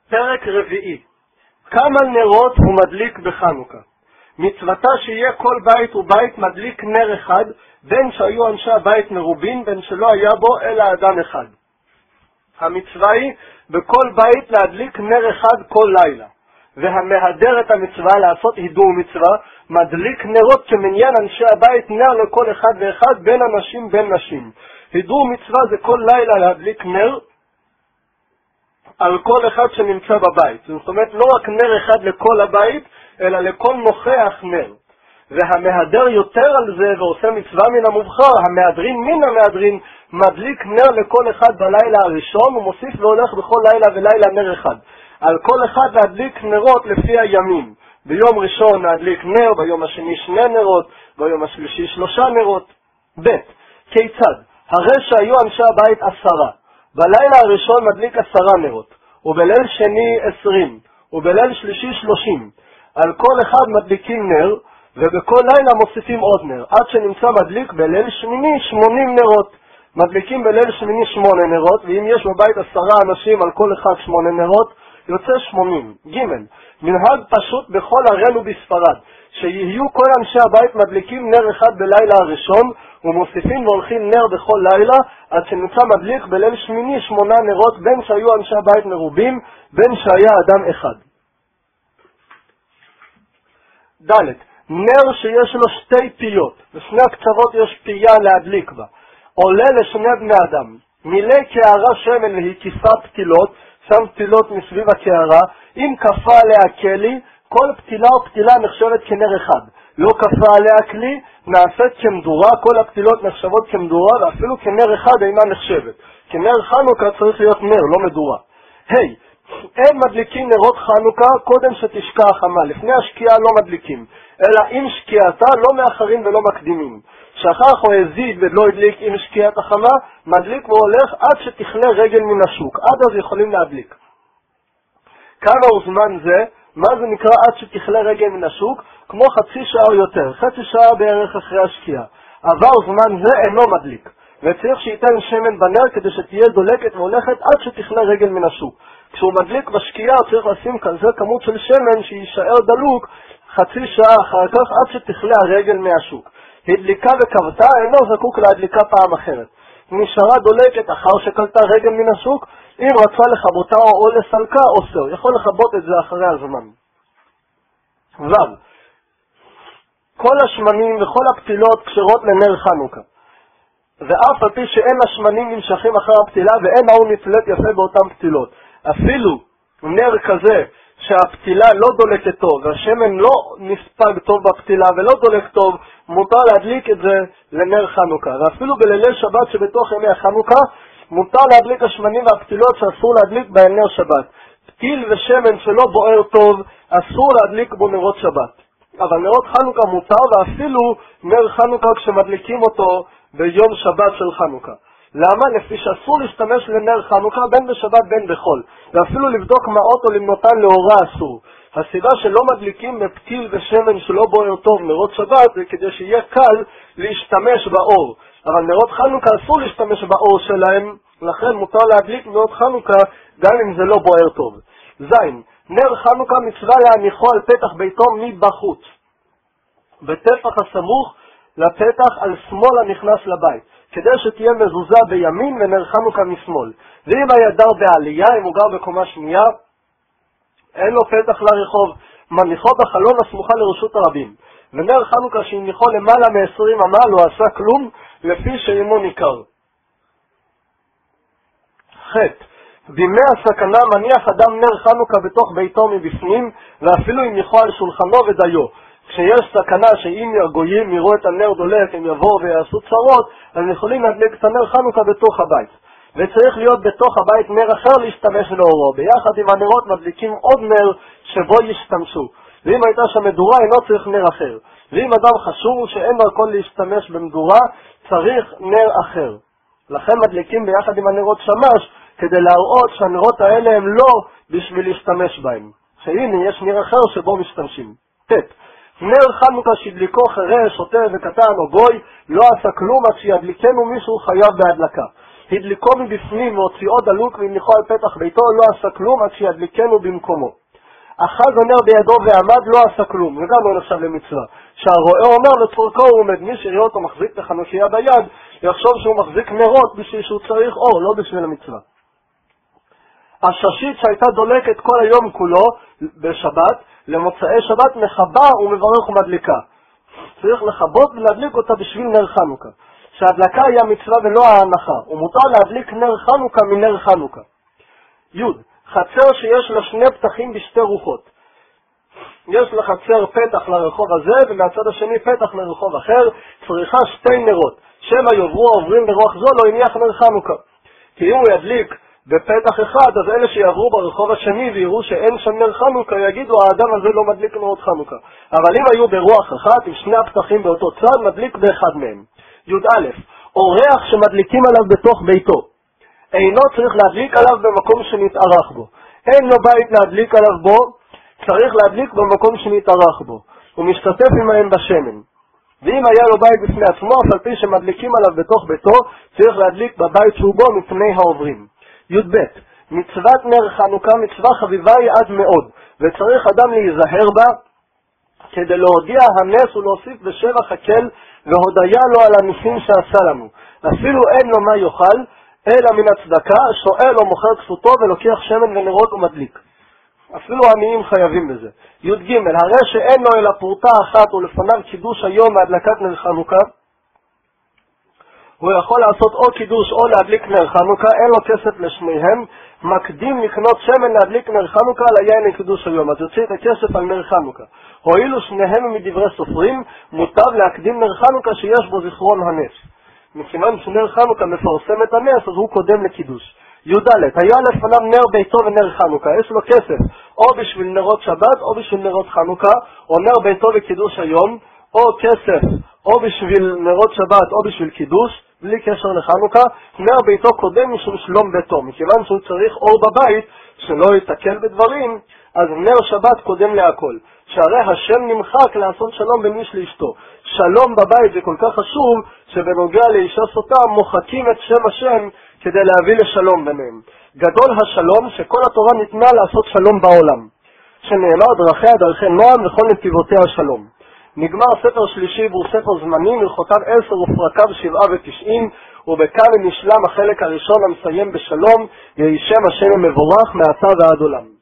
פרק רביעי. כמה נרות הוא מדליק בחנוכה? מצוותה שיהיה כל בית ובית מדליק נר אחד, בין שהיו אנשי הבית מרובים, בין שלא היה בו אלא אדם אחד. המצווה היא בכל בית להדליק נר אחד כל לילה. והמהדר את המצווה לעשות הידור מצווה, מדליק נרות כמניין אנשי הבית, נר לכל אחד ואחד, בין אנשים בין נשים. הידור מצווה זה כל לילה להדליק נר על כל אחד שנמצא בבית. זאת אומרת, לא רק נר אחד לכל הבית, אלא לכל נוכח נר. והמהדר יותר על זה ועושה מצווה מן המובחר, המהדרין מן המהדרין, מדליק נר לכל אחד בלילה הראשון, ומוסיף והולך בכל לילה ולילה נר אחד. על כל אחד להדליק נרות לפי הימים. ביום ראשון להדליק נר, ביום השני 2 נרות, ביום השלישי 3 נרות. ב' כיצד? הרי שהיו אנשי הבית 10. בלילה הראשון מדליק 10 נרות, ובליל שני 20, ובליל שלישי 30. על כל אחד מדליקים נר, ובכל לילה מוסיפים עוד נר, עד שנמצא מדליק בליל שמיני 80 נרות. מדליקים בליל שמיני 8 נרות, ואם יש בבית 10 אנשים על כל אחד 8 נרות, יוצא 80. ג' מנהג פשוט בכל ערינו בספרד, שיהיו כל אנשי הבית מדליקים נר אחד בלילה הראשון, ומוסיפים והולכים נר בכל לילה, עד שנמצא מדליק בליל שמיני 8 נרות, בין שהיו אנשי הבית מרובים, בין שהיה אדם אחד. ד' נר שיש לו 2 פיות, בשני הקצוות יש פיה להדליק בה, עולה לשני בני אדם, מילא קערה שמן והקיפה פתילות, שם פתילות מסביב הקערה, אם כפה עליה כלי, כל פתילה ופתילה נחשבת כנר אחד. לא כפה עליה כלי, נעשית כמדורה, כל הפתילות נחשבות כמדורה, ואפילו כנר אחד אינה נחשבת. כנר חנוכה צריך להיות נר, לא מדורה. אין מדליקים נרות חנוכה קודם שתשקע החמה, לפני השקיעה לא מדליקים, אלא עם שקיעתה לא מאחרים ולא מקדימים. שכח או הזיד ולא הדליק עם שקיעת החמה, מדליק והולך עד שתכלה רגל מן השוק, עד אז יכולים להדליק. כמה הוא זמן זה? מה זה נקרא עד שתכלה רגל מן השוק? כמו חצי שעה או יותר, חצי שעה בערך אחרי השקיעה. עבר זמן זה אינו מדליק, וצריך שייתן שמן בנר כדי שתהיה דולקת והולכת עד שתכלה רגל מן השוק. כשהוא מדליק בשקיעה הוא צריך לשים כזה כמות של שמן שישאר דלוק חצי שעה אחר כך עד שתכלה הרגל מהשוק. הדליקה וקבתה אינו זקוק להדליקה פעם אחרת. נשארה דולקת אחר שקלטה רגל מן השוק, אם רצה לכבותה או לסלקה אוסר, יכול לכבות את זה אחרי הזמן. ו' כל השמנים וכל הפתילות כשרות לנר חנוכה. ואף על פי שאין השמנים נמשכים אחר הפתילה ואין ההוא נתלת יפה באותן פתילות. אפילו נר כזה שהפתילה לא דולקת טוב והשמן לא נספג טוב בפתילה ולא דולק טוב, מותר להדליק את זה לנר חנוכה. ואפילו בלילי שבת שבתוך ימי החנוכה מותר להדליק השמנים והפתילות שאסור להדליק בהן נר שבת. פתיל ושמן שלא בוער טוב אסור להדליק בו נרות שבת. אבל נרות חנוכה מותר, ואפילו נר חנוכה כשמדליקים אותו ביום שבת של חנוכה. למה? לפי שאסור להשתמש לנר חנוכה בין בשבת בין בחול, ואפילו לבדוק מעות או למנותן לאורה אסור. הסיבה שלא מדליקים בפתיל ושמן שלא בוער טוב נרות שבת זה כדי שיהיה קל להשתמש באור, אבל נרות חנוכה אסור להשתמש באור שלהם, לכן מותר להדליק נרות חנוכה גם אם זה לא בוער טוב. ז' נר חנוכה מצווה להניחו על פתח ביתו מבחוץ, בטפח הסמוך לפתח על שמאל הנכנס לבית, כדי שתהיה מזוזה בימין ונר חנוכה משמאל. ואם היה דר בעלייה, אם הוא גר בקומה שנייה, אין לו פתח לרחוב, מניחו בחלון הסמוכה לרשות הרבים. ונר חנוכה שהניחו למעלה מ-20 אמה לא עשה כלום, לפי שאינו ניכר. ח' בימי הסכנה מניח אדם נר חנוכה בתוך ביתו מבפנים, ואפילו אם יניחו על שולחנו ודיו. כשיש סכנה שאם הגויים יראו את הנר דולק, הם יבואו ויעשו צרות, אז יכולים להדליק את הנר חנוכה בתוך הבית. וצריך להיות בתוך הבית נר אחר להשתמש לאורו. ביחד עם הנרות מדליקים עוד נר שבו ישתמשו. ואם הייתה שם מדורה, אינו צריך נר אחר. ואם אדם חשוב שאין דרכון להשתמש במדורה, צריך נר אחר. לכן מדליקים ביחד עם הנרות שמש, כדי להראות שהנרות האלה הם לא בשביל להשתמש בהם. שהנה יש נר אחר שבו משתמשים. ט' נר חנוכה שהדליקו חירש, שוטה וקטן או גוי, לא עשה כלום עד שידליקנו מישהו חייב בהדלקה. הדליקו מבפנים והוציאו דלוק והניחו על פתח ביתו, לא עשה כלום עד שידליקנו במקומו. אחז הנר בידו ועמד, לא עשה כלום, וגם לא נחשב למצווה. שהרואה אומר לצורכו הוא עומד, מי שיראה אותו מחזיק את החנוכיה ביד, יחשוב שהוא מחזיק נרות בשביל שהוא צריך אור, לא בשביל המצווה. הששית שהייתה דולקת כל היום כולו בשבת, למוצאי שבת מחבה ומברך ומדליקה. צריך לחבות ולהדליק אותה בשביל נר חנוכה. שההדלקה היא המצווה ולא ההנחה, ומותר להדליק נר חנוכה מנר חנוכה. י' חצר שיש לה שני פתחים בשתי רוחות. יש לחצר פתח לרחוב הזה, ומהצד השני פתח לרחוב אחר, צריכה שתי נרות. שמא יעברו עוברים ברוח זו לא יניח נר חנוכה. כי אם הוא ידליק בפתח אחד, אז אלה שיעברו ברחוב השני ויראו שאין שם נר חנוכה, יגידו האדם הזה לא מדליק נרות חנוכה. אבל אם היו ברוח אחת, עם שני הפתחים באותו צד, מדליק באחד מהם. י"א אורח שמדליקים עליו בתוך ביתו. אינו צריך להדליק עליו במקום שנתארח בו. אין לו בית להדליק עליו בו, צריך להדליק במקום שנתארח בו. הוא משתתף עמהם בשמן. ואם היה לו בית בפני עצמו, אף על פי שמדליקים עליו בתוך ביתו, צריך להדליק בבית שהוא בו מפני העוברים. י"ב מצוות נר חנוכה מצווה חביבה היא עד מאוד, וצריך אדם להיזהר בה כדי להודיע הנס ולהוסיף בשבח הקל והודיה לו על הניסים שעשה לנו. אפילו אין לו מה יאכל, אלא מן הצדקה, שואל או מוכר כסותו ולוקח שמן ונרות ומדליק. אפילו עניים חייבים בזה. י"ג הרי שאין לו אלא פורטה אחת ולפניו קידוש היום מהדלקת נר חנוכה, הוא יכול לעשות או קידוש או להדליק נר חנוכה, אין לו כסף לשניהם, מקדים לקנות שמן להדליק נר חנוכה ליין לקידוש היום, אז יוציא את הכסף על נר חנוכה. הואילו שניהם מדברי סופרים, מוטב להקדים נר חנוכה שיש בו זיכרון הנס. מכיוון שנר חנוכה מפרסם את הנס, אז הוא קודם לקידוש. י"ד היה לפניו נר ביתו ונר חנוכה, יש לו כסף או בשביל נרות שבת או בשביל נרות חנוכה, או נר ביתו וקידוש היום, או כסף או בשביל נרות שבת או בשביל קידוש, בלי קשר לחנוכה. נר ביתו קודם משום שלום ביתו, מכיוון שהוא צריך אור בבית שלא יתקל בדברים, אז נר שבת קודם להכל. שהרי השם נמחק לעשות שלום בין איש לאשתו. שלום בבית זה כל כך חשוב, שבנוגע לאישה סוטה מוחקים את שם השם כדי להביא לשלום ביניהם. גדול השלום שכל התורה ניתנה לעשות שלום בעולם, שנאמר דרכיה דרכי נועם וכל נתיבותיה שלום. נגמר ספר שלישי והוא ספר זמני, מלכותיו 10 ופרקיו 97, ובכאן נשלם החלק הראשון המסיים בשלום, יהי שם השם המבורך מעתה ועד עולם.